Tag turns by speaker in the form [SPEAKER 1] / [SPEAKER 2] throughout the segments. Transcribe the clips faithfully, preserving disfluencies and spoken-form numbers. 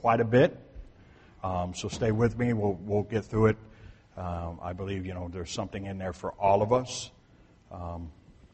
[SPEAKER 1] quite a bit. Um, so stay with me. We'll we'll get through it. Um, I believe, you know, there's something in there for all of us. Um,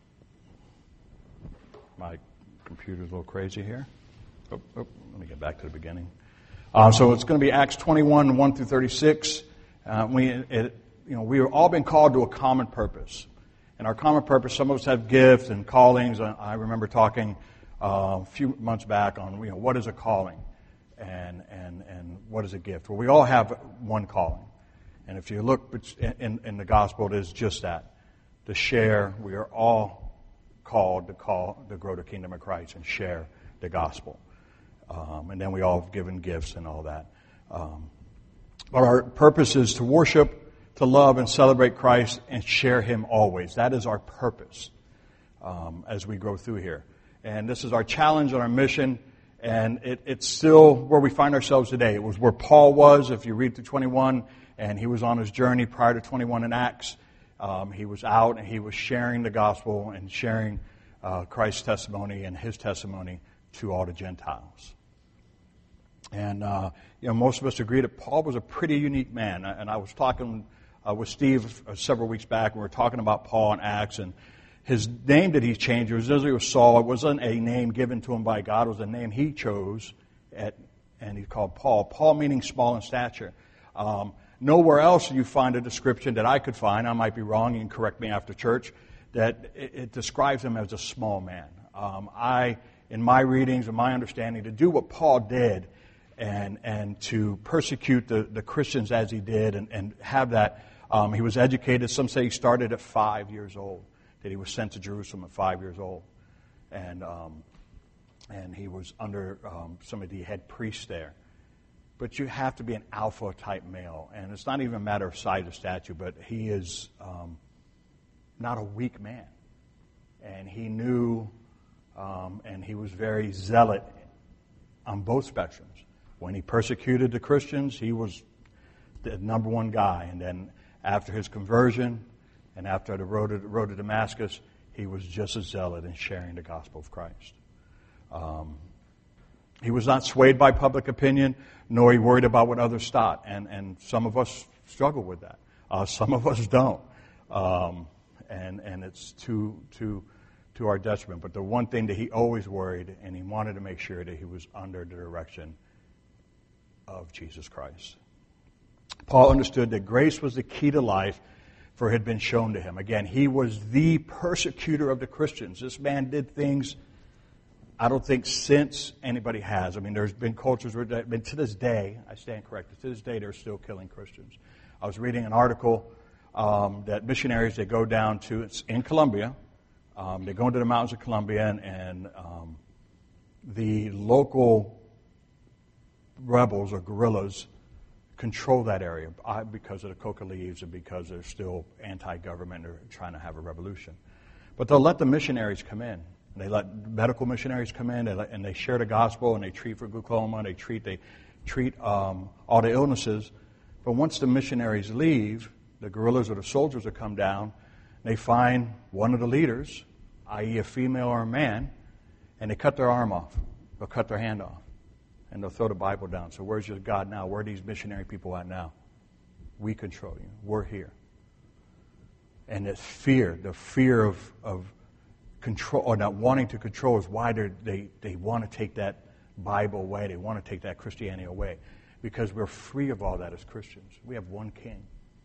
[SPEAKER 1] my computer's a little crazy here. Oh, oh, let me get back to the beginning. Uh, so it's going to be Acts twenty-one, one through thirty-six. Uh, we, it, you know, we've all been called to a common purpose. And our common purpose, some of us have gifts and callings. I remember talking uh, a few months back on, you know, what is a calling and, and, and what is a gift? Well, we all have one calling. And if you look in, in the gospel, it is just that, to share. We are all called to call to grow the kingdom of Christ and share the gospel. Um, and then we all have given gifts and all that. Um, but our purpose is to worship, to love and celebrate Christ and share Him always. That is our purpose um, as we go through here. And this is our challenge and our mission. And it, it's still where we find ourselves today. It was where Paul was, if you read through twenty-one, and he was on his journey prior to twenty-one in Acts. Um, he was out and he was sharing the gospel and sharing uh, Christ's testimony and his testimony to all the Gentiles. And, uh, you know, most of us agree that Paul was a pretty unique man. And I was talking uh, with Steve uh, several weeks back, and we were talking about Paul in Acts, and his name that he changed, it was Israel was Saul. It wasn't a name given to him by God. It was a name he chose, at, and he called Paul. Paul meaning small in stature. Um, nowhere else do you find a description that I could find, I might be wrong, you can correct me after church, that it, it describes him as a small man. Um, I, in my readings and my understanding, to do what Paul did and and to persecute the, the Christians as he did and, and have that, um, he was educated. Some say he started at five years old, that he was sent to Jerusalem at five years old. And um, and he was under um, some of the head priests there. But you have to be an alpha-type male. And it's not even a matter of size or stature, but he is um, not a weak man. And he knew, um, and he was very zealot on both spectrums. When he persecuted the Christians, he was the number one guy. And then after his conversion and after the road to, road to Damascus, he was just as zealot in sharing the gospel of Christ. Um, he was not swayed by public opinion, nor he worried about what others thought. And, and some of us struggle with that. Uh, some of us don't. Um, and, and it's to, to, to our detriment. But the one thing that he always worried, and he wanted to make sure that he was under the direction of Jesus Christ. Paul understood that grace was the key to life, for it had been shown to him. Again, he was the persecutor of the Christians. This man did things I don't think since anybody has. I mean, there's been cultures where, but to this day, I stand corrected, to this day they're still killing Christians. I was reading an article um, that missionaries, they go down to, it's in Colombia, um, they go into the mountains of Colombia, and, and um, the local rebels or guerrillas control that area because of the coca leaves and because they're still anti-government. They're trying to have a revolution. But they'll let the missionaries come in. They let medical missionaries come in, they let, and they share the gospel, and they treat for glaucoma, they treat they treat um, all the illnesses. But once the missionaries leave, the guerrillas or the soldiers will come down, they find one of the leaders, that is a female or a man, and they cut their arm off. They'll cut their hand off. And they'll throw the Bible down. So where's your God now? Where are these missionary people at now? We control you. We're here. And it's fear, the fear of, of control, or not wanting to control, is why they they want to take that Bible away. They want to take that Christianity away. Because we're free of all that as Christians. We have one king.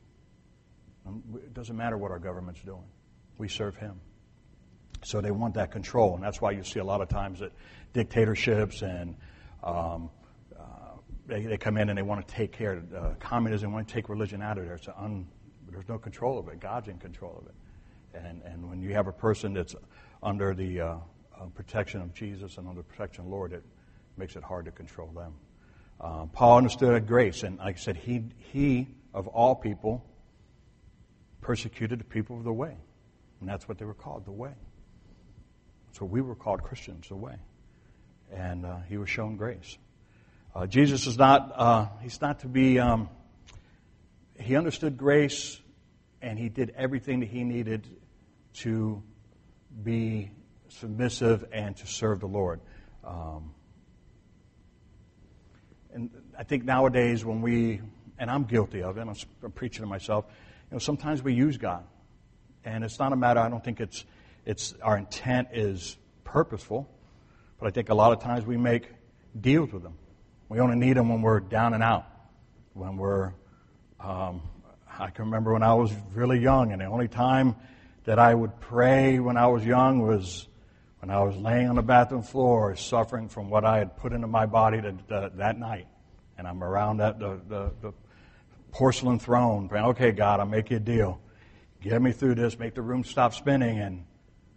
[SPEAKER 1] It doesn't matter what our government's doing. We serve him. So they want that control. And that's why you see a lot of times that dictatorships and Um, uh, they, they come in and they want to take care of uh, communism, want to take religion out of there. It's un, there's no control of it. God's in control of it. And and when you have a person that's under the uh, uh, protection of Jesus and under the protection of the Lord, it makes it hard to control them. Uh, Paul understood grace, and like I said, he he of all people persecuted the people of the way, and that's what they were called, the way. So we were called Christians, the way. And uh, he was shown grace. Uh, Jesus is not, uh, he's not to be, um, he understood grace, and he did everything that he needed to be submissive and to serve the Lord. Um, and I think nowadays when we, and I'm guilty of it, I'm, I'm preaching to myself, you know, sometimes we use God. And it's not a matter, I don't think it's, it's our intent is purposeful, but I think a lot of times we make deals with Him. We only need Him when we're down and out, when we're, um, I can remember when I was really young, and the only time that I would pray when I was young was when I was laying on the bathroom floor suffering from what I had put into my body to, to, that night. And I'm around that the, the, the porcelain throne praying, okay, God, I'll make you a deal. Get me through this, make the room stop spinning, and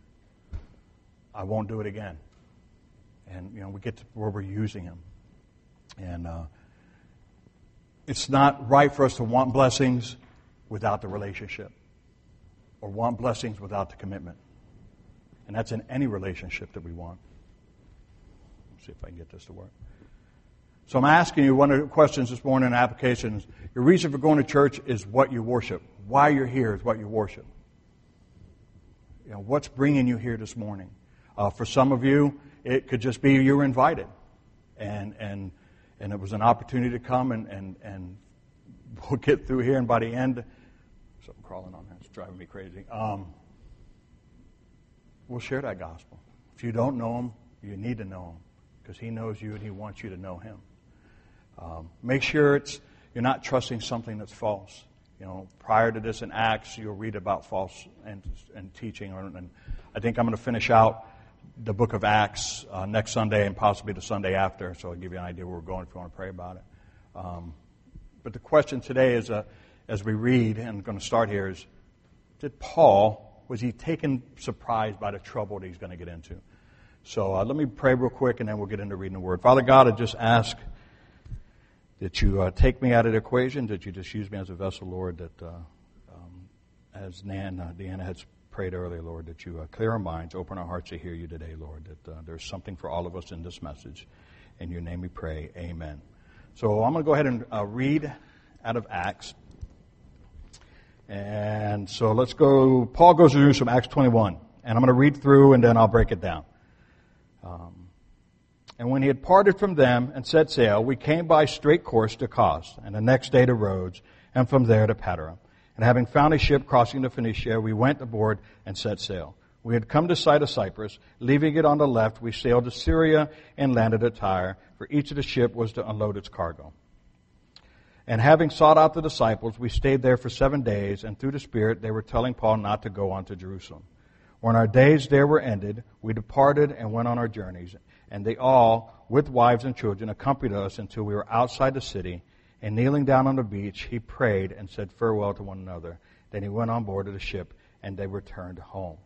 [SPEAKER 1] I won't do it again. And, you know, we get to where we're using Him. And uh, it's not right for us to want blessings without the relationship, or want blessings without the commitment. And that's in any relationship that we want. Let's see if I can get this to work. So I'm asking you one of the questions this morning in applications. Your reason for going to church is what you worship. Why you're here is what you worship. You know, what's bringing you here this morning? Uh, for some of you, it could just be you were invited. And and and it was an opportunity to come, and, and, and we'll get through here, and by the end, something crawling on there, it's driving me crazy. Um, we'll share that gospel. If you don't know Him, you need to know Him, because He knows you and He wants you to know Him. Um, make sure it's you're not trusting something that's false. You know, prior to this in Acts, you'll read about false and, and teaching. And I think I'm going to finish out the book of Acts uh, next Sunday and possibly the Sunday after, so I'll give you an idea where we're going if you want to pray about it. Um, but the question today is, uh, as we read, and I'm going to start here, is, did Paul, was he taken surprised by the trouble that he's going to get into? So uh, let me pray real quick, and then we'll get into reading the Word. Father God, I just ask that you uh, take me out of the equation, that you just use me as a vessel, Lord, that uh, um, as Nan, uh, Deanna had prayed earlier, Lord, that you uh, clear our minds, open our hearts to hear you today, Lord, that uh, there's something for all of us in this message. In your name we pray, amen. So I'm going to go ahead and uh, read out of Acts. And so let's go, Paul goes to Jerusalem, Acts twenty-one. And I'm going to read through and then I'll break it down. Um, and when he had parted from them and set sail, we came by straight course to Kos, and the next day to Rhodes, and from there to Patara. And having found a ship crossing to Phoenicia, we went aboard and set sail. We had come to sight of Cyprus. Leaving it on the left, we sailed to Syria and landed at Tyre, for each of the ship was to unload its cargo. And having sought out the disciples, we stayed there for seven days, and through the Spirit they were telling Paul not to go on to Jerusalem. When our days there were ended, we departed and went on our journeys, and they all, with wives and children, accompanied us until we were outside the city. And kneeling down on the beach, he prayed and said farewell to one another. Then he went on board of the ship, and they returned home.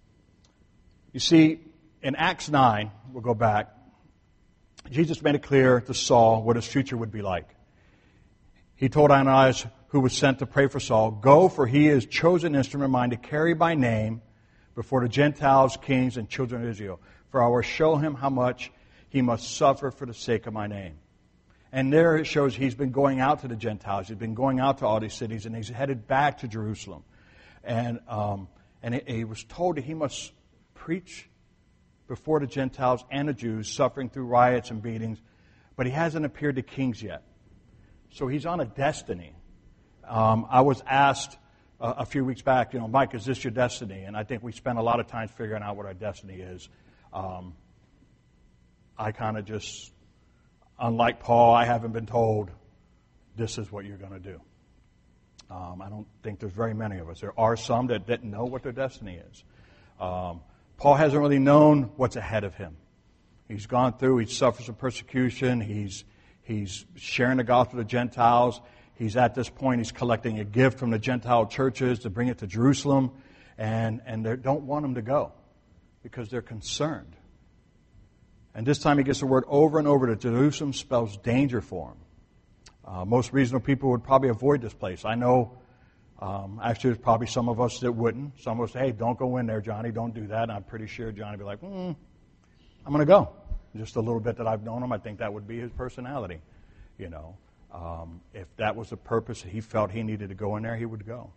[SPEAKER 1] You see, in Acts nine, we'll go back, Jesus made it clear to Saul what his future would be like. He told Ananias, who was sent to pray for Saul, "Go, for he is chosen instrument of mine to carry by name before the Gentiles, kings, and children of Israel. For I will show him how much he must suffer for the sake of my name." And there it shows he's been going out to the Gentiles. He's been going out to all these cities, and he's headed back to Jerusalem. And um, and it, he was told that he must preach before the Gentiles and the Jews, suffering through riots and beatings. But he hasn't appeared to kings yet. So he's on a destiny. Um, I was asked uh, a few weeks back, you know, Mike, is this your destiny? And I think we spend a lot of time figuring out what our destiny is. Um, I kind of just... Unlike Paul, I haven't been told this is what you're going to do. Um, I don't think there's very many of us. There are some that didn't know what their destiny is. Um, Paul hasn't really known what's ahead of him. He's gone through, he's suffered some persecution, he's, he's sharing the gospel to Gentiles. He's at this point, he's collecting a gift from the Gentile churches to bring it to Jerusalem, and, and they don't want him to go because they're concerned. And this time he gets the word over and over that Jerusalem spells danger for him. Uh, most reasonable people would probably avoid this place. I know, um, actually there's probably some of us that wouldn't. Some of us say, hey, don't go in there, Johnny, don't do that. And I'm pretty sure Johnny would be like, mm, I'm going to go. Just a little bit that I've known him, I think that would be his personality. You know, um, if that was the purpose that he felt he needed to go in there, he would go.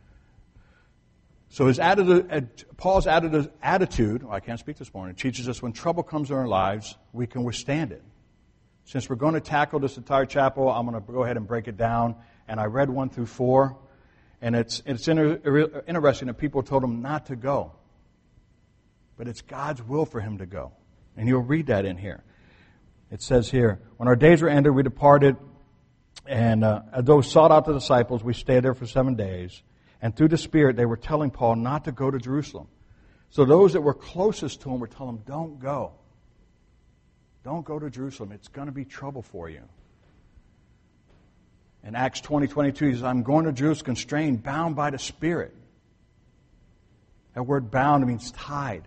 [SPEAKER 1] So his attitude, Paul's attitude, well, I can't speak this morning, teaches us when trouble comes in our lives, we can withstand it. Since we're going to tackle this entire chapel, I'm going to go ahead and break it down. And I read one through four. And it's, it's inter- interesting that people told him not to go. But it's God's will for him to go. And you'll read that in here. It says here, when our days were ended, we departed. And uh, as those sought out the disciples, we stayed there for seven days. And through the Spirit, they were telling Paul not to go to Jerusalem. So those that were closest to him were telling him, don't go. Don't go to Jerusalem. It's going to be trouble for you. In Acts twenty, twenty-two, he says, I'm going to Jerusalem constrained, bound by the Spirit. That word bound means tied.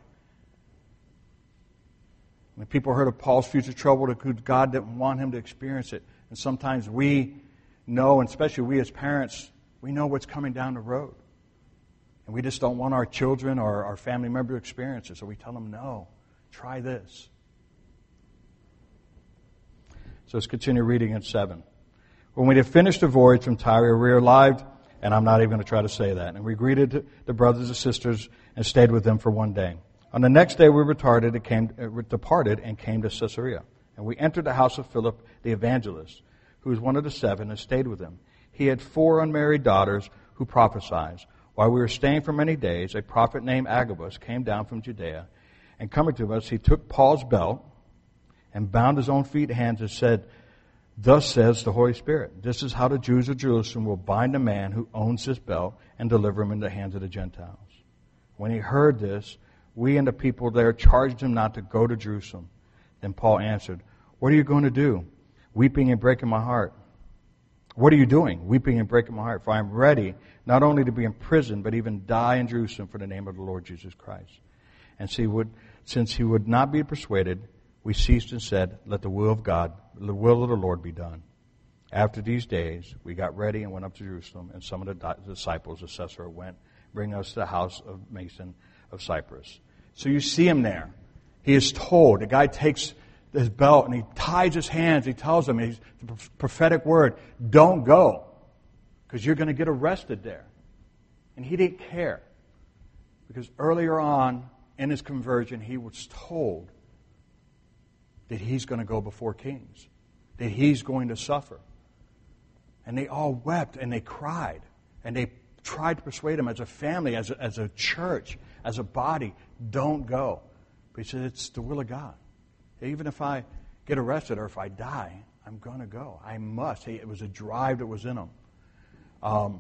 [SPEAKER 1] When people heard of Paul's future trouble, God didn't want him to experience it. And sometimes we know, and especially we as parents, we know what's coming down the road. And we just don't want our children or our family member to experience it. So we tell them, no, try this. So let's continue reading in seven. When we had finished the voyage from Tyre, we arrived, and I'm not even going to try to say that. And we greeted the brothers and sisters and stayed with them for one day. On the next day we retarded and came, uh, departed and came to Caesarea. And we entered the house of Philip the evangelist, who was one of the seven, and stayed with him. He had four unmarried daughters who prophesied. While we were staying for many days, a prophet named Agabus came down from Judea. And coming to us, he took Paul's belt and bound his own feet and hands and said, thus says the Holy Spirit, this is how the Jews of Jerusalem will bind a man who owns this belt and deliver him into the hands of the Gentiles. When he heard this, we and the people there charged him not to go to Jerusalem. Then Paul answered, what are you going to do? Weeping and breaking my heart. What are you doing? Weeping and breaking my heart. For I am ready not only to be in prison, but even die in Jerusalem for the name of the Lord Jesus Christ. And see, would, since he would not be persuaded, we ceased and said, let the will of God, the will of the Lord be done. After these days, we got ready and went up to Jerusalem, and some of the disciples of Caesarea went, bringing us to the house of Mason of Cyprus. So you see him there. He is told, the guy takes his belt and he ties his hands. He tells him, he's the prophetic word, don't go, because you're going to get arrested there. And he didn't care, because earlier on in his conversion, he was told that he's going to go before kings, that he's going to suffer. And they all wept and they cried, and they tried to persuade him as a family, as a, as a church, as a body, don't go. But he said, it's the will of God. Even if I get arrested or if I die, I'm going to go. I must. He, it was a drive that was in him. Um,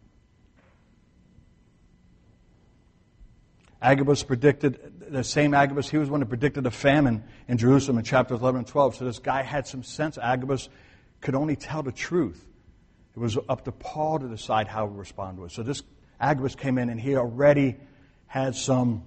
[SPEAKER 1] Agabus predicted, the same Agabus, he was one that predicted a famine in Jerusalem in chapters eleven and twelve. So this guy had some sense. Agabus could only tell the truth. It was up to Paul to decide how to respond to it. So this Agabus came in and he already had some,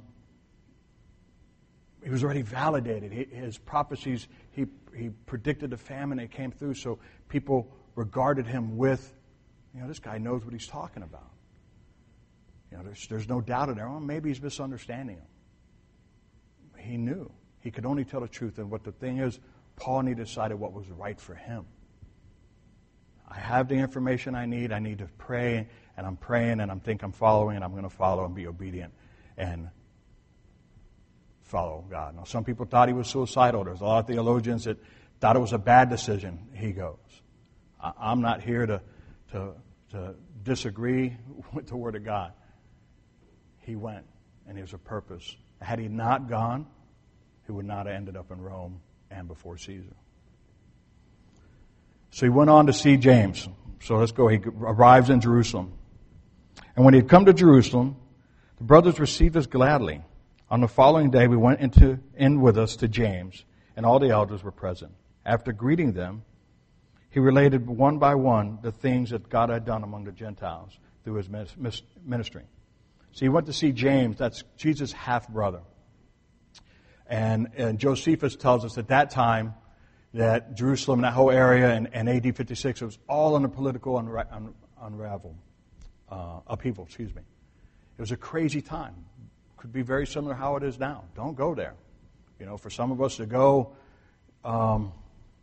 [SPEAKER 1] he was already validated. His prophecies, he, he predicted a famine that came through. So people regarded him with, you know, this guy knows what he's talking about. You know, there's, there's no doubt in there. Well, maybe he's misunderstanding him. He knew. He could only tell the truth. And what the thing is, Paul needed to decide what was right for him. I have the information I need. I need to pray, and I'm praying, and I think I'm following, and I'm going to follow and be obedient and follow God. Now, some people thought he was suicidal. There's a lot of theologians that thought it was a bad decision. He goes. I, I'm not here to, to, to disagree with the Word of God. He went, and there was a purpose. Had he not gone, he would not have ended up in Rome and before Caesar. So he went on to see James. So let's go. He arrives in Jerusalem. And when he had come to Jerusalem, the brothers received us gladly. On the following day, we went into in with us to James, and all the elders were present. After greeting them, he related one by one the things that God had done among the Gentiles through his ministry. So he went to see James, that's Jesus' half-brother. And, and Josephus tells us at that time that Jerusalem, that whole area, in, in A D fifty-six, it was all under political unra- un, unravel, uh, upheaval, excuse me. It was a crazy time. Could be very similar to how it is now. Don't go there. You know, for some of us to go um,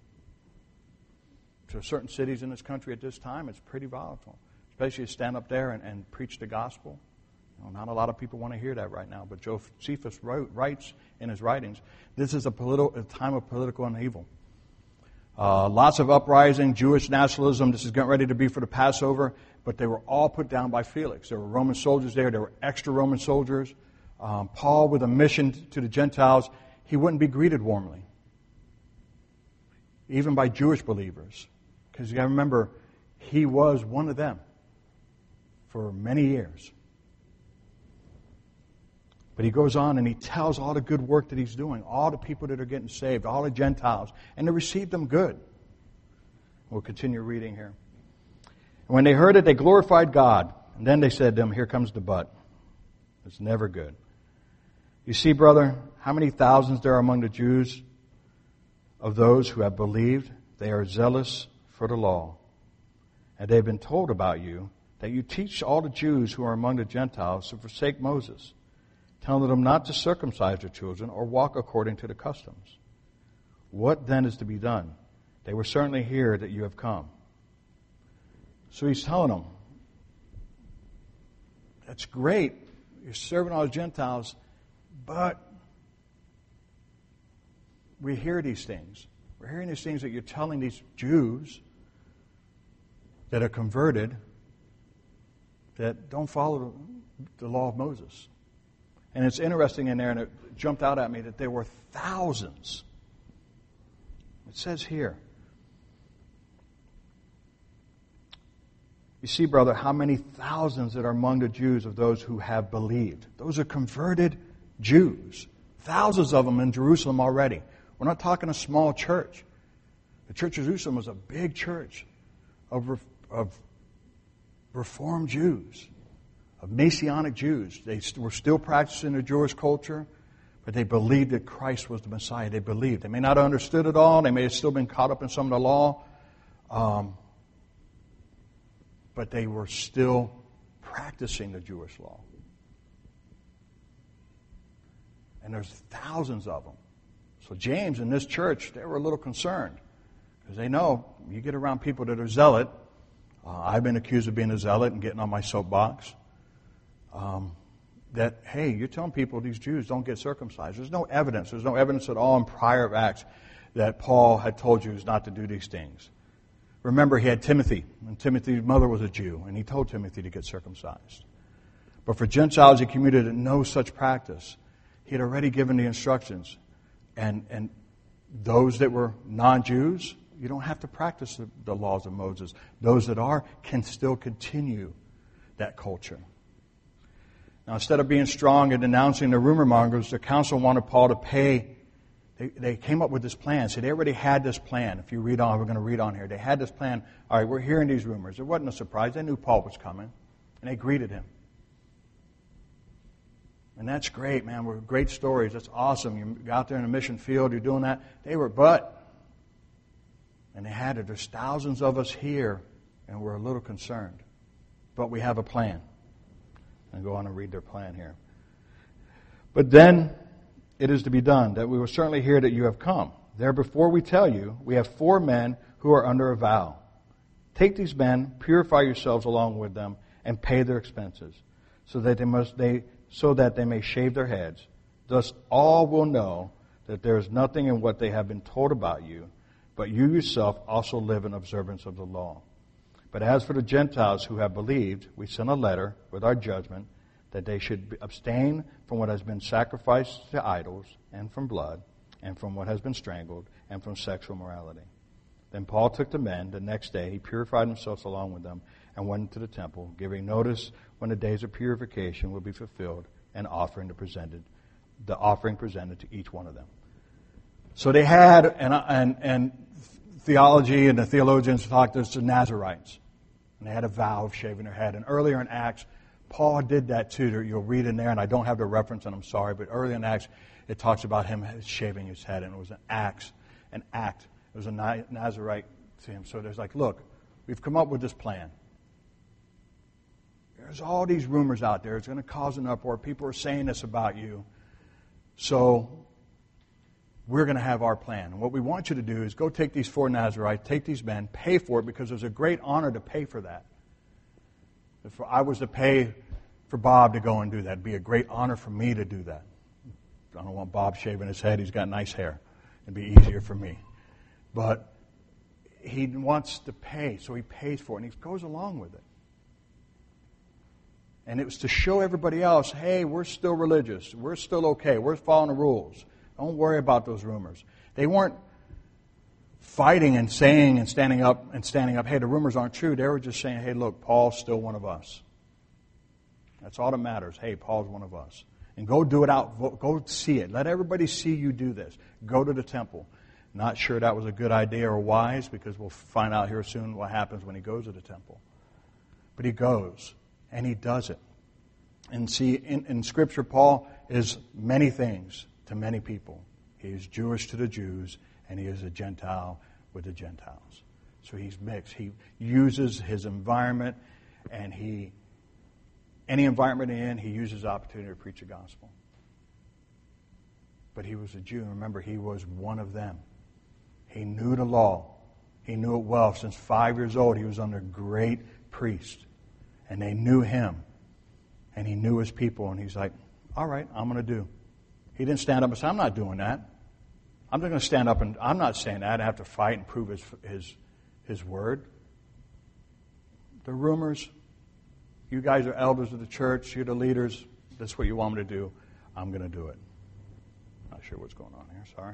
[SPEAKER 1] to certain cities in this country at this time, it's pretty volatile. Especially to stand up there and, and preach the gospel. You know, not a lot of people want to hear that right now, but Josephus wrote, writes in his writings, this is a, politi- a time of political upheaval. Uh, lots of uprising, Jewish nationalism. This is getting ready to be for the Passover. But they were all put down by Felix. There were Roman soldiers there. There were extra Roman soldiers. Um, Paul, with a mission to the Gentiles, he wouldn't be greeted warmly, even by Jewish believers. Because you got to remember, he was one of them for many years. But he goes on and he tells all the good work that he's doing, all the people that are getting saved, all the Gentiles, and they received them good. We'll continue reading here. And when they heard it, they glorified God. And then they said to him, here comes the but. It's never good. You see, brother, how many thousands there are among the Jews of those who have believed. They are zealous for the law. And they've been told about you that you teach all the Jews who are among the Gentiles to forsake Moses, telling them not to circumcise their children or walk according to the customs. What then is to be done? They will certainly hear that you have come. So he's telling them, that's great. You're serving all the Gentiles, but we hear these things. We're hearing these things that you're telling these Jews that are converted that don't follow the law of Moses. And it's interesting in there, and it jumped out at me, that there were thousands. It says here, you see, brother, how many thousands that are among the Jews of those who have believed. Those are converted Jews. Thousands of them in Jerusalem already. We're not talking a small church. The Church of Jerusalem was a big church of, of Reformed Jews, of Messianic Jews. They were still practicing the Jewish culture, but they believed that Christ was the Messiah. They believed. They may not have understood it all. They may have still been caught up in some of the law. Um, but they were still practicing the Jewish law. And there's thousands of them. So James and this church, they were a little concerned. Because they know, you get around people that are zealot. Uh, I've been accused of being a zealot and getting on my soapbox. Um, that, hey, you're telling people these Jews don't get circumcised. There's no evidence. There's no evidence at all in prior Acts that Paul had told Jews not to do these things. Remember, he had Timothy, and Timothy's mother was a Jew, and he told Timothy to get circumcised. But for Gentiles, he communicated no such practice. He had already given the instructions. And, and those that were non-Jews, you don't have to practice the, the laws of Moses. Those that are can still continue that culture. Now, instead of being strong and denouncing the rumor mongers, the council wanted Paul to pay. They, they came up with this plan. So they already had this plan. If you read on, we're going to read on here. They had this plan. All right, we're hearing these rumors. It wasn't a surprise. They knew Paul was coming. And they greeted him. And that's great, man. We're great stories. That's awesome. You go out there in a mission field. You're doing that. They were, but, and they had it. There's thousands of us here, and we're a little concerned. But we have a plan. And go on and read their plan here. But then it is to be done, that we will certainly hear that you have come. There before we tell you, we have four men who are under a vow. Take these men, purify yourselves along with them, and pay their expenses, so that they must they so that they may shave their heads. Thus all will know that there is nothing in what they have been told about you, but you yourself also live in observance of the law. But as for the Gentiles who have believed, we send a letter with our judgment that they should abstain from what has been sacrificed to idols, and from blood, and from what has been strangled, and from sexual morality. Then Paul took the men. The next day he purified himself along with them and went into the temple, giving notice when the days of purification would be fulfilled, and offering the presented, the offering presented to each one of them. So they had, and and, and theology and the theologians talked this to Nazarites, and they had a vow of shaving their head. And earlier in Acts, Paul did that too. You'll read in there, and I don't have the reference, and I'm sorry, but early in Acts, it talks about him shaving his head, and it was an act, an act. It was a Nazarite to him. So there's like, look, we've come up with this plan. There's all these rumors out there. It's going to cause an uproar. People are saying this about you. So we're going to have our plan. And what we want you to do is go take these four Nazarites, take these men, pay for it, because there's a great honor to pay for that. If I was to pay for Bob to go and do that, it'd be a great honor for me to do that. I don't want Bob shaving his head. He's got nice hair. It'd be easier for me. But he wants to pay, so he pays for it, and he goes along with it. And it was to show everybody else, hey, we're still religious. We're still okay. We're following the rules. Don't worry about those rumors. They weren't fighting and saying and standing up and standing up, hey, the rumors aren't true. They were just saying, hey, look, Paul's still one of us. That's all that matters. Hey, Paul's one of us. And go do it out. Go see it. Let everybody see you do this. Go to the temple. Not sure that was a good idea or wise, because we'll find out here soon what happens when he goes to the temple. But he goes. And he does it. And see, in, in Scripture, Paul is many things to many people. He is Jewish to the Jews, and he is a Gentile with the Gentiles. So he's mixed. He uses his environment, and he, any environment he's in, he uses the opportunity to preach the gospel. But he was a Jew, and remember, he was one of them. He knew the law. He knew it well. Since five years old, he was under great priest. And they knew him. And he knew his people. And he's like, all right, I'm going to do. He didn't stand up and say, I'm not doing that. I'm not going to stand up and, I'm not saying that. I have to fight and prove his, his, his word. The rumors, you guys are elders of the church, you're the leaders, that's what you want me to do, I'm going to do it. Not sure what's going on here, sorry.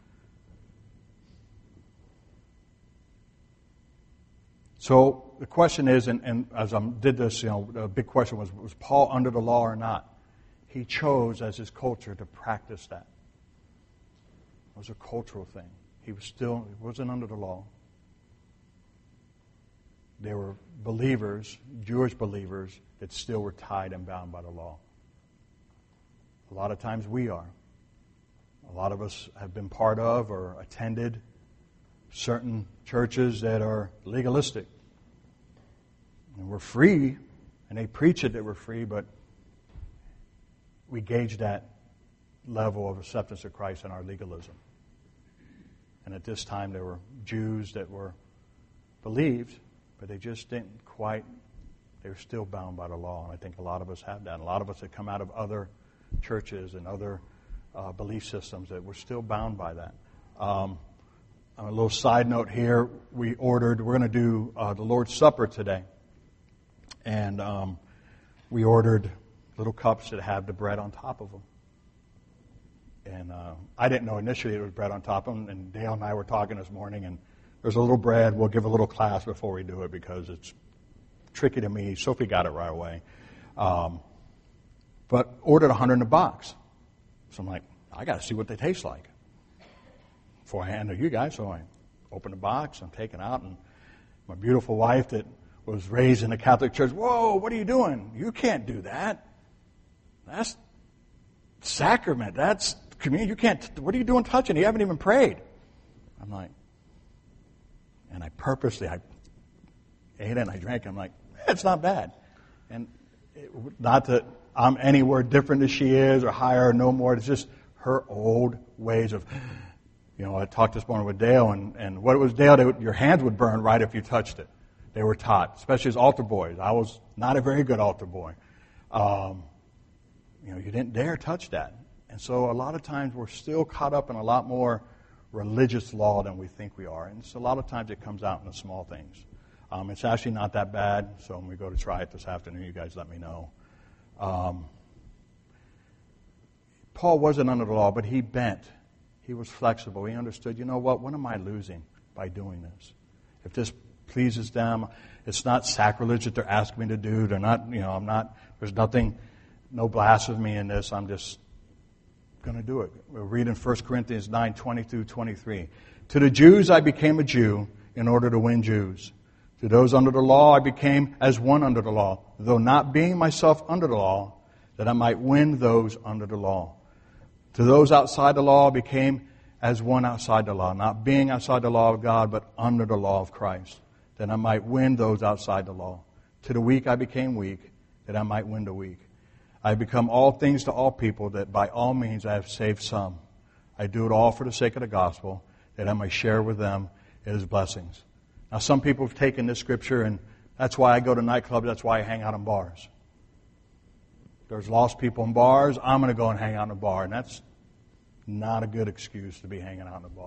[SPEAKER 1] So the question is, and, and as I did this, you know, the big question was, was Paul under the law or not? He chose as his culture to practice that. It was a cultural thing. He was still, he wasn't under the law. There were believers, Jewish believers, that still were tied and bound by the law. A lot of times we are. A lot of us have been part of or attended certain churches that are legalistic. And we're free, and they preach it that we're free, but we gauge that level of acceptance of Christ in our legalism. And at this time there were Jews that were believed, but they just didn't quite, they were still bound by the law. And I think a lot of us have that. And a lot of us that come out of other churches and other uh, belief systems that we're still bound by that. Um, a little side note here, we ordered, we're going to do uh, the Lord's Supper today. And um, we ordered little cups that have the bread on top of them. And uh, I didn't know initially it was bread on top of them. And Dale and I were talking this morning, and there's a little bread. We'll give a little class before we do it because it's tricky to me. Sophie got it right away. Um, but ordered one hundred in a box. So I'm like, I got to see what they taste like before I hand it to you guys. So I open the box, I'm taking out, and my beautiful wife that was raised in the Catholic Church, whoa, what are you doing? You can't do that. That's sacrament. That's communion. You can't, what are you doing touching? You haven't even prayed. I'm like, and I purposely, I ate it and I drank it. I'm like, it's not bad. And it, not that I'm anywhere different than she is or higher or no more. It's just her old ways of, you know, I talked this morning with Dale, and, and what it was, Dale, they, your hands would burn right if you touched it. They were taught, especially as altar boys. I was not a very good altar boy. Um, you know, you didn't dare touch that. And so a lot of times we're still caught up in a lot more religious law than we think we are. And so a lot of times it comes out in the small things. Um, it's actually not that bad, so when we go to try it this afternoon, you guys let me know. Um, Paul wasn't under the law, but he bent. He was flexible. He understood, you know what, what am I losing by doing this? If this pleases them, it's not sacrilege that they're asking me to do. They're not, you know, I'm not, there's nothing, no blasphemy in this. I'm just going to do it. We'll read in First Corinthians nine, twenty through twenty-three. To the Jews I became a Jew in order to win Jews. To those under the law I became as one under the law, though not being myself under the law, that I might win those under the law. To those outside the law I became as one outside the law, not being outside the law of God, but under the law of Christ, that I might win those outside the law. To the weak I became weak, that I might win the weak. I have become all things to all people, that by all means I have saved some. I do it all for the sake of the gospel, that I may share with them his blessings. Now some people have taken this scripture, and that's why I go to nightclubs, that's why I hang out in bars. There's lost people in bars, I'm going to go and hang out in a bar, and that's not a good excuse to be hanging out in a bar.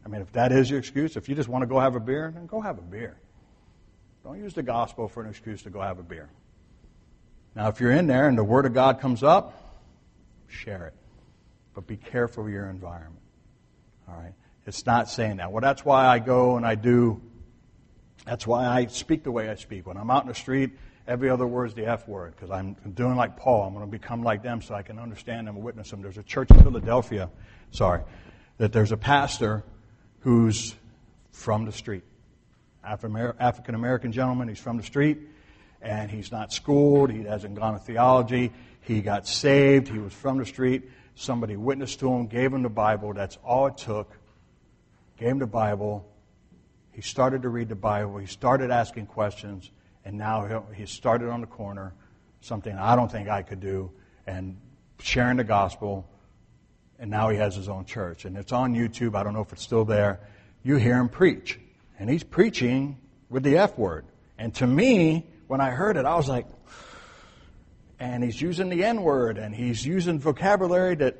[SPEAKER 1] I mean, if that is your excuse, if you just want to go have a beer, then go have a beer. Don't use the gospel for an excuse to go have a beer. Now, if you're in there and the Word of God comes up, share it. But be careful of your environment. All right? It's not saying that. Well, that's why I go and I do, that's why I speak the way I speak. When I'm out in the street, every other word is the F word, because I'm doing like Paul. I'm going to become like them so I can understand them and witness them. There's a church in Philadelphia, sorry, that there's a pastor who's from the street. African-American gentleman, he's from the street, and he's not schooled, he hasn't gone to theology, he got saved, he was from the street, somebody witnessed to him, gave him the Bible, that's all it took, gave him the Bible, he started to read the Bible, he started asking questions, and now he started on the corner, something I don't think I could do, and sharing the gospel, and now he has his own church. And it's on YouTube, I don't know if it's still there. You hear him preach. And he's preaching with the F word. And to me, when I heard it, I was like, and he's using the N word, and he's using vocabulary that,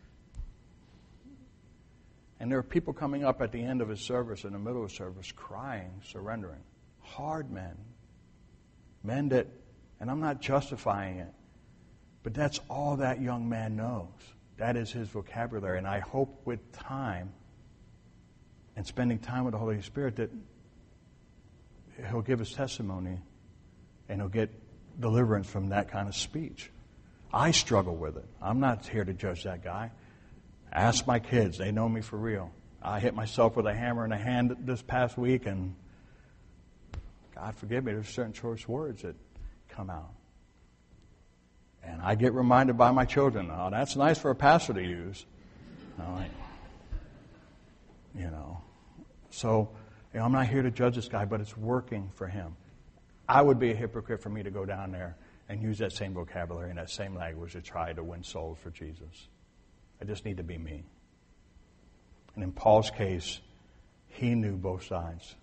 [SPEAKER 1] and there are people coming up at the end of his service, in the middle of his service, crying, surrendering. Hard men. Men that, and I'm not justifying it, but that's all that young man knows. That is his vocabulary. And I hope with time and spending time with the Holy Spirit that he'll give his testimony and he'll get deliverance from that kind of speech. I struggle with it. I'm not here to judge that guy. Ask my kids. They know me for real. I hit myself with a hammer in the hand this past week, and God forgive me, there's certain choice words that come out. And I get reminded by my children, oh, that's nice for a pastor to use. I'm like, you know. So, you know, I'm not here to judge this guy, but it's working for him. I would be a hypocrite for me to go down there and use that same vocabulary and that same language to try to win souls for Jesus. I just need to be me. And in Paul's case, he knew both sides.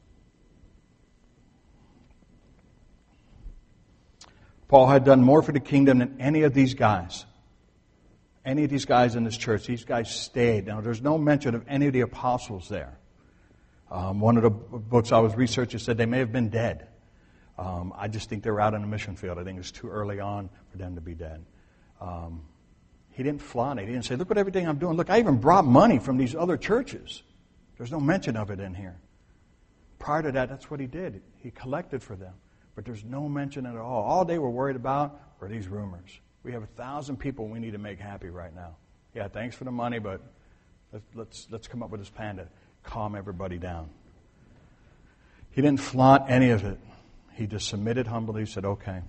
[SPEAKER 1] Paul had done more for the kingdom than any of these guys. Any of these guys in this church. These guys stayed. Now, there's no mention of any of the apostles there. Um, one of the books I was researching said they may have been dead. Um, I just think they were out in the mission field. I think it's too early on for them to be dead. Um, he didn't flaunt it. He didn't say, look what everything I'm doing. Look, I even brought money from these other churches. There's no mention of it in here. Prior to that, that's what he did. He collected for them. But there's no mention at all. All they were worried about were these rumors. We have a thousand people we need to make happy right now. Yeah, thanks for the money, but let's let's, let's come up with this plan to calm everybody down. He didn't flaunt any of it. He just submitted humbly, said, okay.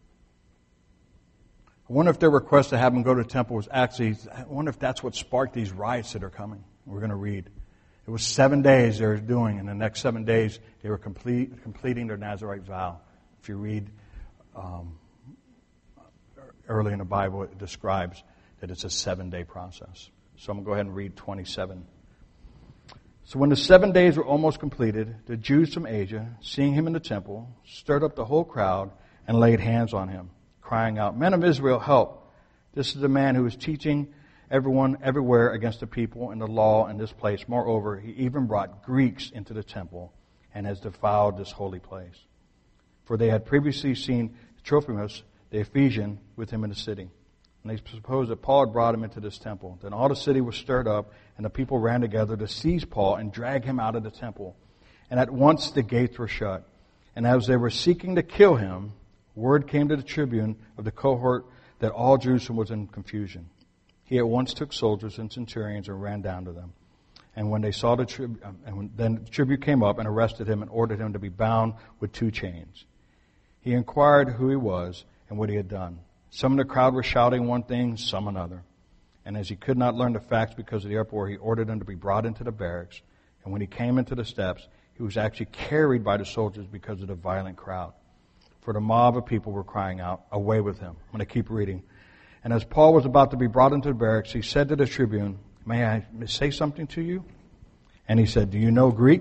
[SPEAKER 1] I wonder if their request to have him go to the temple was actually, I wonder if that's what sparked these riots that are coming. We're going to read. It was seven days they were doing, and the next seven days they were complete, completing their Nazirite vow. If you read um, early in the Bible, it describes that it's a seven-day process. So I'm going to go ahead and read twenty-seven. So when the seven days were almost completed, the Jews from Asia, seeing him in the temple, stirred up the whole crowd and laid hands on him, crying out, "Men of Israel, help! This is the man who is teaching everyone everywhere against the people and the law in this place. Moreover, he even brought Greeks into the temple and has defiled this holy place." For they had previously seen Trophimus, the Ephesian, with him in the city. And they supposed that Paul had brought him into this temple. Then all the city was stirred up, and the people ran together to seize Paul and drag him out of the temple. And at once the gates were shut. And as they were seeking to kill him, word came to the tribune of the cohort that all Jerusalem was in confusion. He at once took soldiers and centurions and ran down to them. And when they saw the tribune, and when, then the tribune came up and arrested him and ordered him to be bound with two chains. He inquired who he was and what he had done. Some in the crowd were shouting one thing, some another. And as he could not learn the facts because of the uproar, he ordered him to be brought into the barracks. And when he came into the steps, he was actually carried by the soldiers because of the violent crowd. For the mob of people were crying out, "Away with him." I'm going to keep reading. And as Paul was about to be brought into the barracks, he said to the tribune, "May I say something to you?" And he said, "Do you know Greek?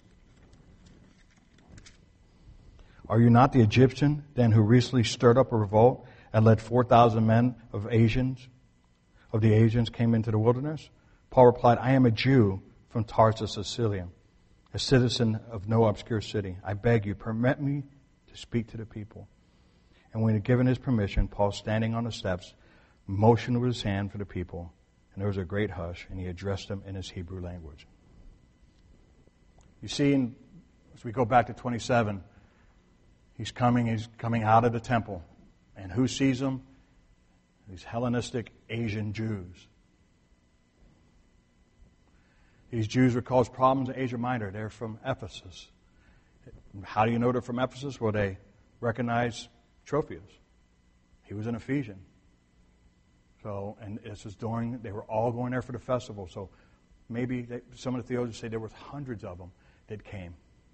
[SPEAKER 1] Are you not the Egyptian then who recently stirred up a revolt and led four thousand men of Asians, of the Asians came into the wilderness?" Paul replied, "I am a Jew, from Tarsus of Cilicia, a citizen of no obscure city. I beg you, permit me to speak to the people. And when he had given his permission, Paul, standing on the steps, motioned with his hand for the people, and there was a great hush, and he addressed them in his Hebrew language. You see, in, as we go back to twenty-seven, he's coming, he's coming out of the temple. And who sees him? These Hellenistic Asian Jews. These Jews would cause problems in Asia Minor. They're from Ephesus. How do you know they're from Ephesus? Well, they recognize Trophius. He was an Ephesian. So, and this was during, they were all going there for the festival. So maybe they, some of the theologians say there were hundreds of them that came.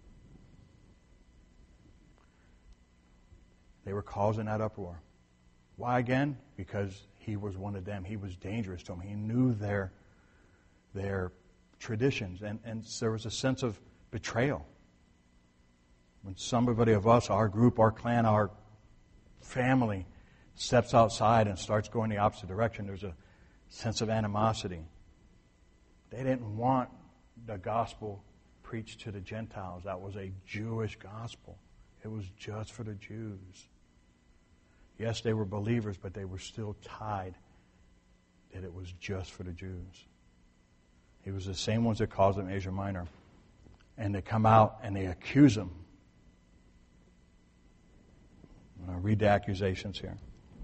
[SPEAKER 1] They were causing that uproar. Why again? Because he was one of them. He was dangerous to them. He knew their, their traditions. And, and there was a sense of betrayal. When somebody of us, our group, our clan, our family, steps outside and starts going the opposite direction, there's a sense of animosity. They didn't want the gospel preached to the Gentiles. That was a Jewish gospel. It was just for the Jews. Yes, they were believers, but they were still tied that it was just for the Jews. It was the same ones that caused them Asia Minor. And they come out and they accuse them. I'll read the accusations here.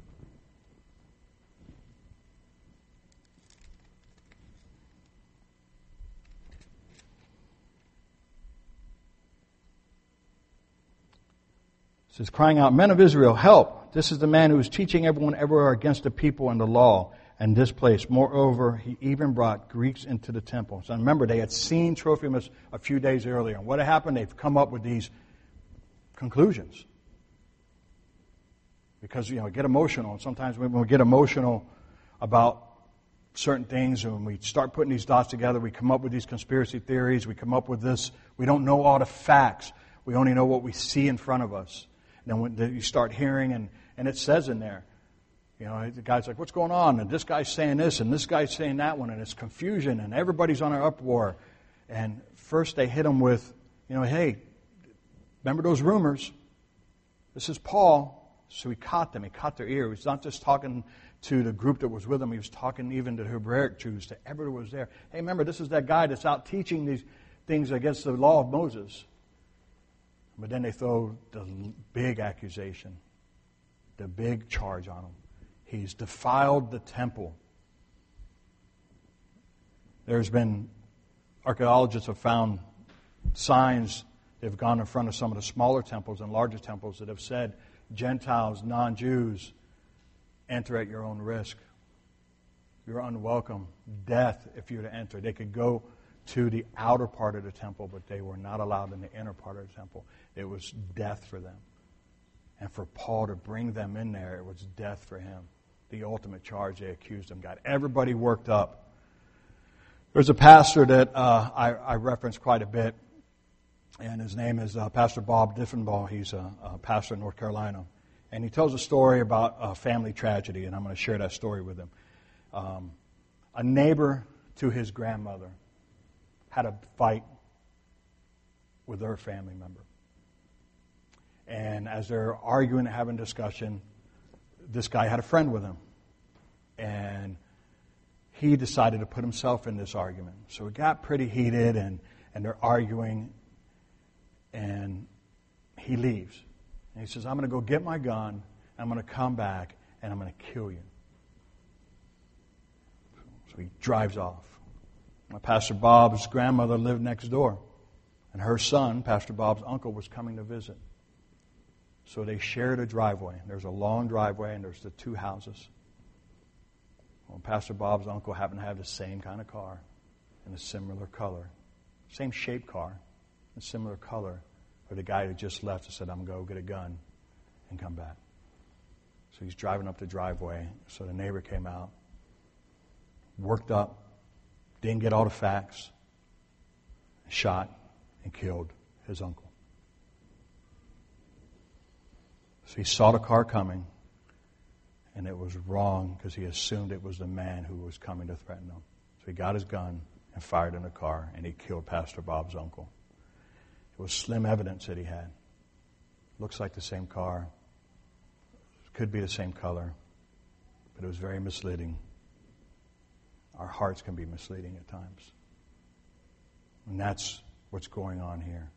[SPEAKER 1] It says, crying out, men of Israel, help! This is the man who is teaching everyone everywhere against the people and the law and this place. Moreover, he even brought Greeks into the temple. So remember, they had seen Trophimus a few days earlier. And what had happened? They've come up with these conclusions. Because, you know, we get emotional. And sometimes when we get emotional about certain things, and when we start putting these dots together, we come up with these conspiracy theories. We come up with this. We don't know all the facts. We only know what we see in front of us. And then when you start hearing, and, and it says in there, you know, the guy's like, what's going on? And this guy's saying this, and this guy's saying that one, and it's confusion, and everybody's on an uproar. And first they hit him with, you know, hey, remember those rumors? This is Paul. So he caught them. He caught their ear. He was not just talking to the group that was with him. He was talking even to the Hebraic Jews, to everyone who was there. Hey, remember, this is that guy that's out teaching these things against the law of Moses. But then they throw the big accusation, the big charge on him. He's defiled the temple. There's been, archaeologists have found signs that have gone in front of some of the smaller temples and larger temples that have said, Gentiles, non-Jews, enter at your own risk. You're unwelcome. Death if you were to enter. They could go to the outer part of the temple, but they were not allowed in the inner part of the temple. It was death for them. And for Paul to bring them in there, it was death for him. The ultimate charge they accused him. Got everybody worked up. There's a pastor that uh, I, I reference quite a bit, and his name is uh, Pastor Bob Diffenbaugh. He's a, a pastor in North Carolina. And he tells a story about a family tragedy, and I'm going to share that story with him. Um, a neighbor to his grandmother had a fight with their family member. And as they're arguing and having discussion, this guy had a friend with him. And he decided to put himself in this argument. So it got pretty heated, and, and they're arguing, and he leaves. And he says, I'm going to go get my gun, I'm going to come back, and I'm going to kill you. So he drives off. My Pastor Bob's grandmother lived next door, and her son, Pastor Bob's uncle, was coming to visit. So they shared a driveway. There's a long driveway, and there's the two houses. Well, Pastor Bob's uncle happened to have the same kind of car and a similar color. Same shaped car, a similar color. But the guy who just left and said, I'm going to go get a gun and come back. So he's driving up the driveway. So the neighbor came out, worked up, didn't get all the facts, shot and killed his uncle. So he saw the car coming, and it was wrong because he assumed it was the man who was coming to threaten him. So he got his gun and fired in the car, and he killed Pastor Bob's uncle. It was slim evidence that he had. Looks like the same car. Could be the same color. But it was very misleading. Our hearts can be misleading at times. And that's what's going on here.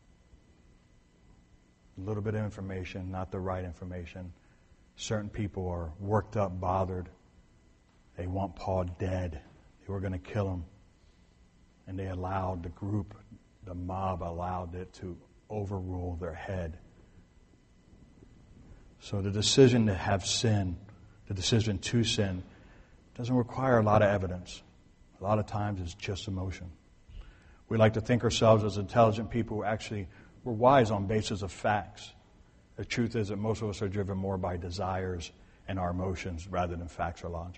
[SPEAKER 1] A little bit of information, not the right information. Certain people are worked up, bothered. They want Paul dead. They were going to kill him. And they allowed the group, the mob allowed it to overrule their head. So the decision to have sin, the decision to sin, doesn't require a lot of evidence. A lot of times it's just emotion. We like to think ourselves as intelligent people who actually were wise on basis of facts. The truth is that most of us are driven more by desires and our emotions rather than facts or logic.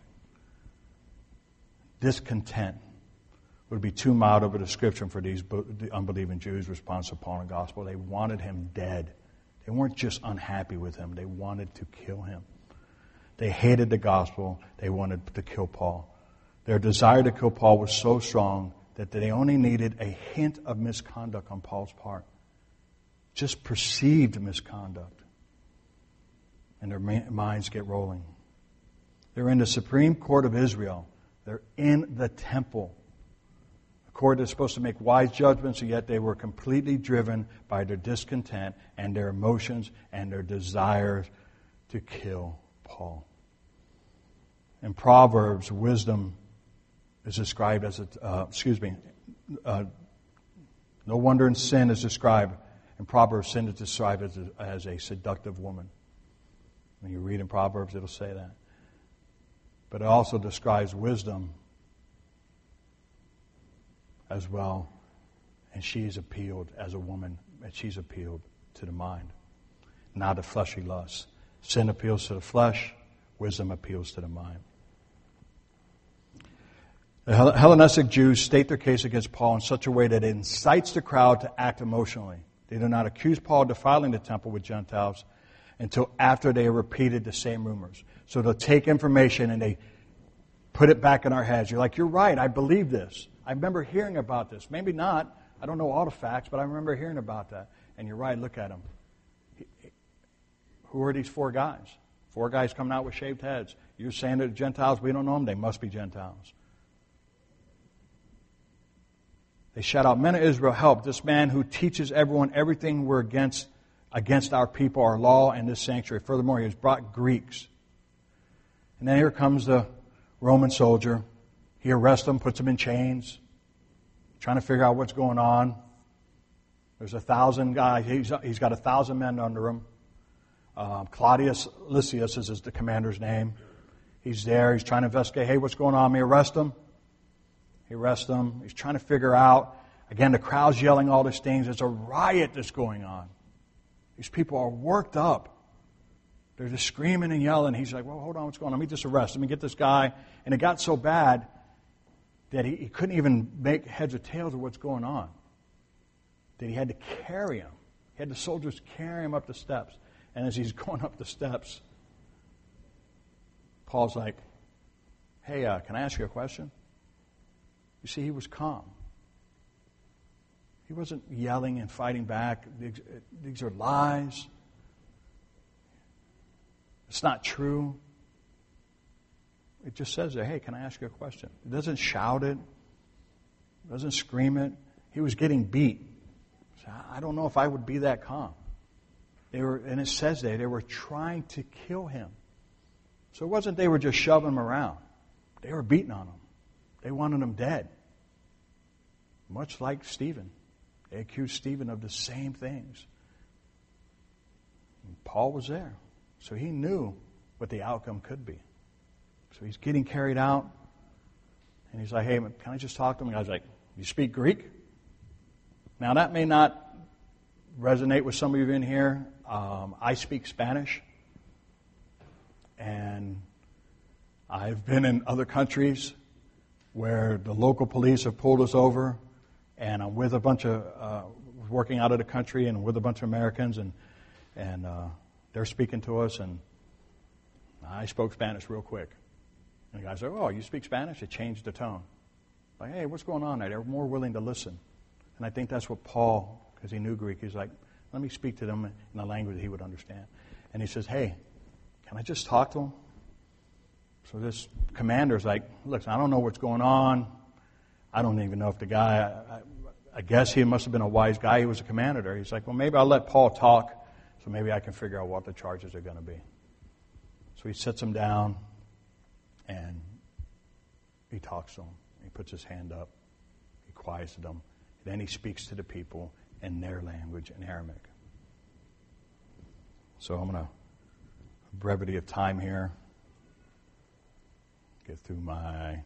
[SPEAKER 1] Discontent would be too mild of a description for these the unbelieving Jews' response to Paul and the gospel. They wanted him dead. They weren't just unhappy with him. They wanted to kill him. They hated the gospel. They wanted to kill Paul. Their desire to kill Paul was so strong that they only needed a hint of misconduct on Paul's part. Just perceived misconduct. And their minds get rolling. They're in the Supreme Court of Israel. They're in the temple. A court that's supposed to make wise judgments, and yet they were completely driven by their discontent and their emotions and their desires to kill Paul. In Proverbs, wisdom is described as a, uh, excuse me, uh, no wonder in sin is described, in Proverbs, sin is described as a, as a seductive woman. When you read in Proverbs, it'll say that. But it also describes wisdom as well. And she's appealed as a woman, and she's appealed to the mind, not the fleshy lust. Sin appeals to the flesh, wisdom appeals to the mind. The Hellenistic Jews state their case against Paul in such a way that it incites the crowd to act emotionally. They do not accuse Paul of defiling the temple with Gentiles until after they have repeated the same rumors. So they'll take information and they put it back in our heads. You're like, you're right, I believe this. I remember hearing about this. Maybe not. I don't know all the facts, but I remember hearing about that. And you're right, look at them. Who are these four guys? Four guys coming out with shaved heads. You're saying they're Gentiles, we don't know them, they must be Gentiles. They shout out, men of Israel, help. This man who teaches everyone everything we're against, against our people, our law, and this sanctuary. Furthermore, he has brought Greeks. And then here comes the Roman soldier. He arrests them, puts them in chains, trying to figure out what's going on. There's a thousand guys. He's, he's got a thousand men under him. Um, Claudius Lysias is the commander's name. He's there. He's trying to investigate. Hey, what's going on? He arrest him. He arrests them. He's trying to figure out. Again, the crowd's yelling all these things. There's a riot that's going on. These people are worked up. They're just screaming and yelling. He's like, well, hold on, what's going on? Let me just arrest. Let me get this guy. And it got so bad that he, he couldn't even make heads or tails of what's going on. That he had to carry him. He had the soldiers carry him up the steps. And as he's going up the steps, Paul's like, hey, uh, can I ask you a question? You see, he was calm. He wasn't yelling and fighting back. These, these are lies. It's not true. It just says there, hey, can I ask you a question? It doesn't shout it. It doesn't scream it. He was getting beat. So I don't know if I would be that calm. They were, and it says there, they were trying to kill him. So it wasn't they were just shoving him around. They were beating on him. They wanted him dead. Much like Stephen. They accused Stephen of the same things. And Paul was there. So he knew what the outcome could be. So he's getting carried out. And he's like, hey, can I just talk to him? And the guy's like, you speak Greek? Now that may not resonate with some of you in here. Um, I speak Spanish. And I've been in other countries where the local police have pulled us over. And I'm with a bunch of, uh, working out of the country and with a bunch of Americans. And, and uh, they're speaking to us. And I spoke Spanish real quick. And the guy said, oh, you speak Spanish? It changed the tone. Like, hey, what's going on there? They're more willing to listen. And I think that's what Paul, because he knew Greek, he's like, let me speak to them in a language that he would understand. And he says, hey, can I just talk to them? So this commander's like, look, I don't know what's going on. I don't even know if the guy, I, I guess he must have been a wise guy. He was a commander there. He's like, well, maybe I'll let Paul talk so maybe I can figure out what the charges are going to be. So he sits him down and he talks to him. He puts his hand up. He quiets them. Then he speaks to the people in their language, in Aramaic. So I'm going to, brevity of time here, get through my...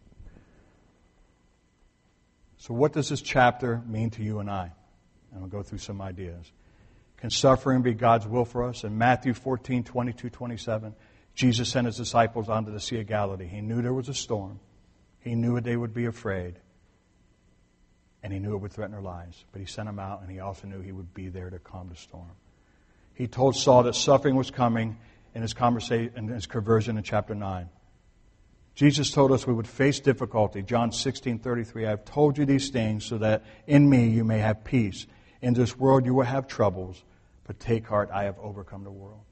[SPEAKER 1] So what does this chapter mean to you and I? And I'll go through some ideas. Can suffering be God's will for us? In Matthew fourteen, twenty-two, twenty-seven, Jesus sent his disciples onto the Sea of Galilee. He knew there was a storm. He knew they would be afraid. And he knew it would threaten their lives. But he sent them out, and he also knew he would be there to calm the storm. He told Saul that suffering was coming in his conversation, in his conversion in chapter nine. Jesus told us we would face difficulty. John sixteen thirty-three, I have told you these things so that in me you may have peace. In this world you will have troubles, but take heart, I have overcome the world.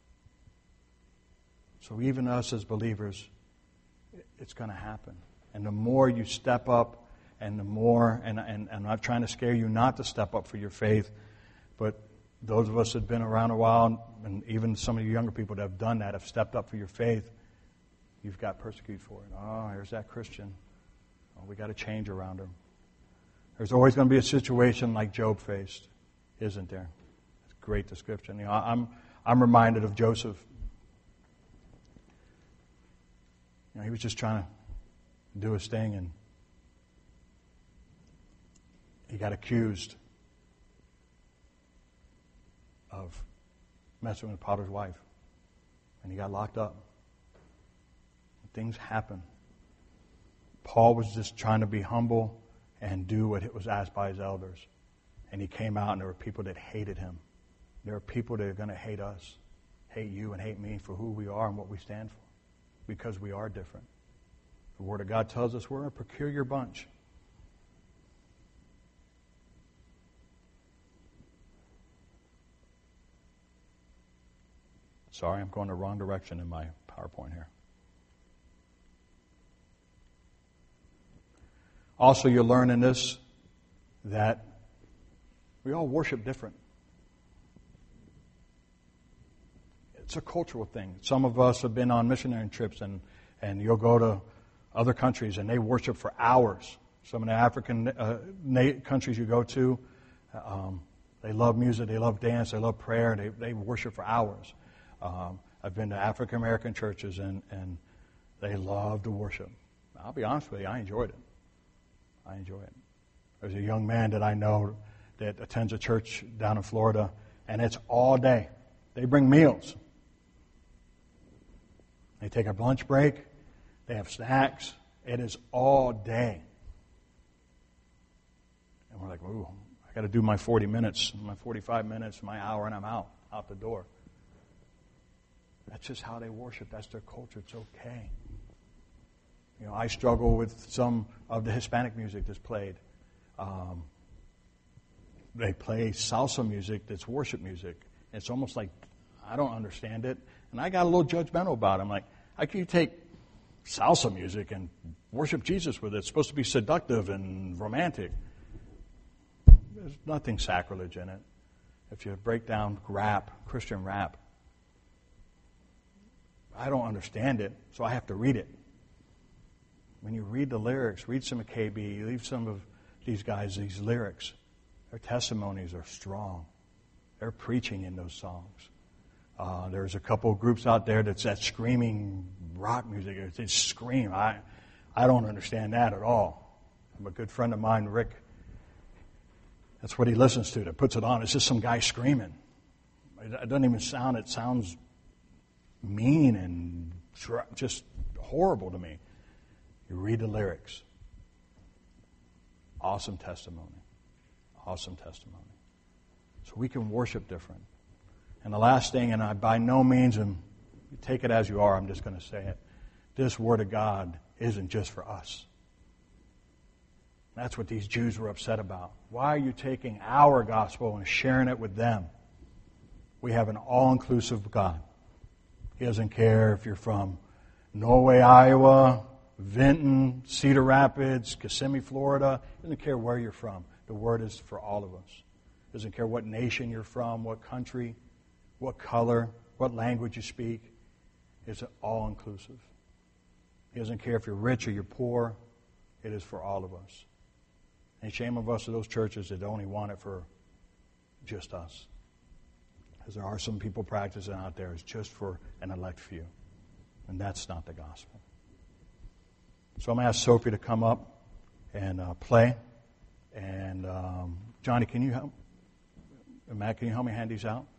[SPEAKER 1] So even us as believers, it's going to happen. And the more you step up, and the more, and, and, and I'm not trying to scare you not to step up for your faith, but those of us that have been around a while, and even some of you younger people that have done that, have stepped up for your faith, you've got persecuted for it. Oh, here's that Christian. Oh, we got to change around him. There's always going to be a situation like Job faced, isn't there? It's a great description. You know, I'm I'm reminded of Joseph. You know, he was just trying to do his thing, and he got accused of messing with Potiphar's wife, and he got locked up. Things happen. Paul was just trying to be humble and do what was asked by his elders. And he came out, and there were people that hated him. There are people that are going to hate us, hate you and hate me for who we are and what we stand for, because we are different. The Word of God tells us we're a peculiar bunch. Sorry, I'm going the wrong direction in my PowerPoint here. Also, you'll learn in this that we all worship different. It's a cultural thing. Some of us have been on missionary trips, and, and you'll go to other countries, and they worship for hours. Some of the African uh, countries you go to, um, they love music, they love dance, they love prayer, they, they worship for hours. Um, I've been to African American churches, and, and they love to worship. I'll be honest with you, I enjoyed it. I enjoy it. There's a young man that I know that attends a church down in Florida, and it's all day. They bring meals. They take a lunch break. They have snacks. It is all day. And we're like, ooh, I got to do my forty minutes, my forty-five minutes, my hour, and I'm out, out the door. That's just how they worship. That's their culture. It's okay. You know, I struggle with some of the Hispanic music that's played. Um, they play salsa music that's worship music. It's almost like I don't understand it. And I got a little judgmental about it. I'm like, how can you take salsa music and worship Jesus with it? It's supposed to be seductive and romantic. There's nothing sacrilege in it. If you break down rap, Christian rap, I don't understand it, so I have to read it. When you read the lyrics, read some of K B, read some of these guys, these lyrics, their testimonies are strong. They're preaching in those songs. Uh, there's a couple of groups out there that's that screaming rock music. They scream. I, I don't understand that at all. I have a good friend of mine, Rick. That's what he listens to. That puts it on. It's just some guy screaming. It, it doesn't even sound. It sounds mean and just horrible to me. You read the lyrics. Awesome testimony. Awesome testimony. So we can worship different. And the last thing, and I by no means, and you take it as you are, I'm just going to say it. This Word of God isn't just for us. That's what these Jews were upset about. Why are you taking our gospel and sharing it with them? We have an all-inclusive God. He doesn't care if you're from Norway, Iowa, Vinton, Cedar Rapids, Kissimmee, Florida. He doesn't care where you're from. The Word is for all of us. He doesn't care what nation you're from, what country, what color, what language you speak. It's all-inclusive. He doesn't care if you're rich or you're poor. It is for all of us. And shame of us of those churches that only want it for just us. Because there are some people practicing out there it's just for an elect few. And that's not the gospel. So I'm going to ask Sophie to come up and uh, play. And um, Johnny, can you help? Matt, can you help me hand these out?